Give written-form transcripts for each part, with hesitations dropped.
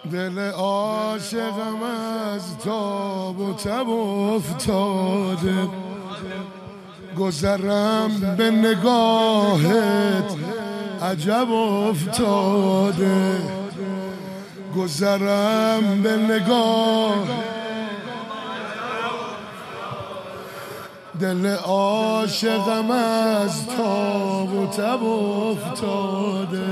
دل عاشقم از تاب و تب افتاده، گذرم به نگاهت عجب افتاده، گذرم به نگاه دل عاشقم از تاب و تب افتاده،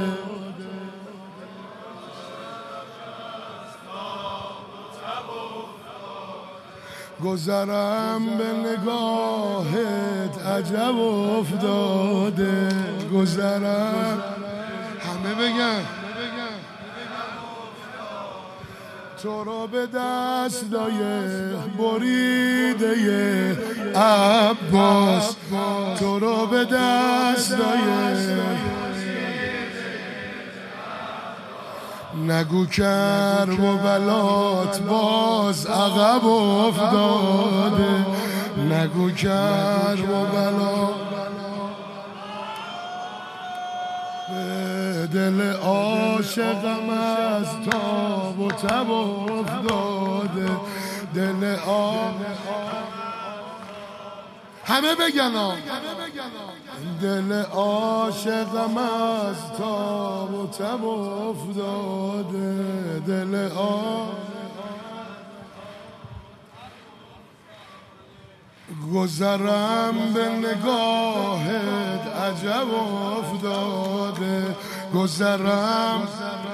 گذرم به نگاهت عجب افتاده، گذرم همه بگن تو رو به دستای بریده عباس، تو رو به دستای نگو کرب و بلات باز عقب افتاده، نگو کرب و بلات دل عاشقم از تاب و تب افتاده، دل همه بگن دل عاشقم از تاب و تب افتاده، دل گذرم به نگاهت عجب افتاده، گذرم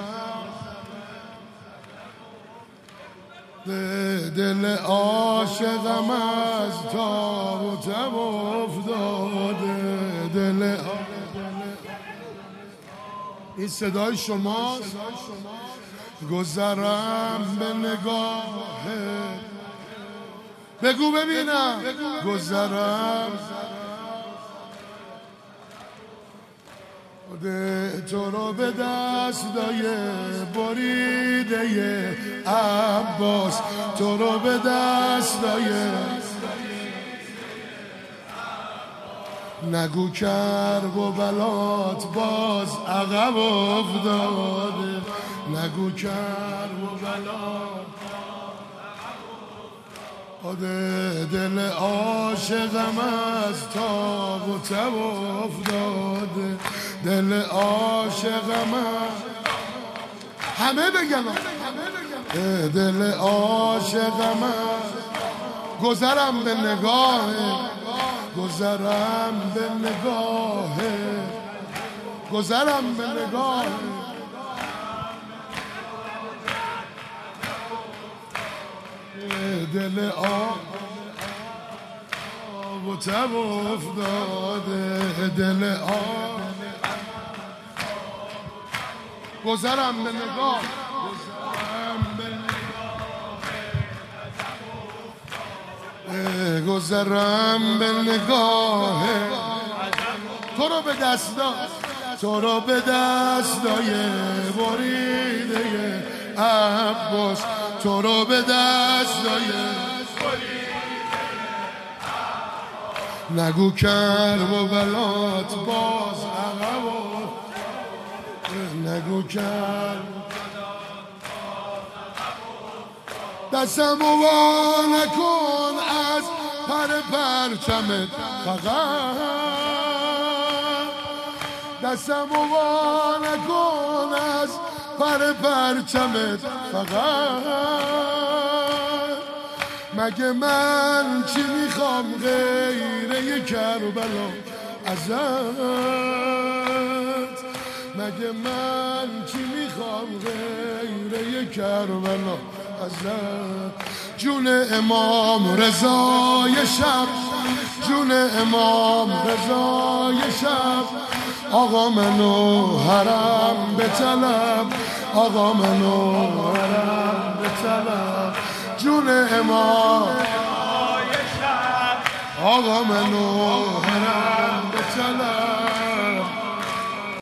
دل عاشقم از تاب و تب افتاده، دل این صدای شماست. گذرم به نگاهت بگو ببینم، گذرم تو رو به دستای بریده عباس، تو رو به دستای نگو کرب و بلات باز عقب افتاده، نگو کرب و بلات دل عاشقم از تاب و تب افتاده، دل عاشقم همه بگن دل عاشقم گذرم به نگاه، گذرم به نگاه، گذرم به نگاه دل آب و تب افتاده، دل آب گذرم به نگاه، گذرم به نگاه تو رو به دستا، تو رو به دستای بریده عباس، تو رو به دستای نگو کرب و بلات باز عقب، نگو کرب دستم و وا نکن از پرچمت فقط، دستم و وا نکن از پرچمت فقط، مگه من چی میخوام غیر یک کربلا ازت، مگه من چی میخوام غیر یک کربلا ازت، جون امام رضای شب، جون امام رضای شب، آقا منو حرم به طلب، آقا منو حرم به طلب، جون امام آقا منو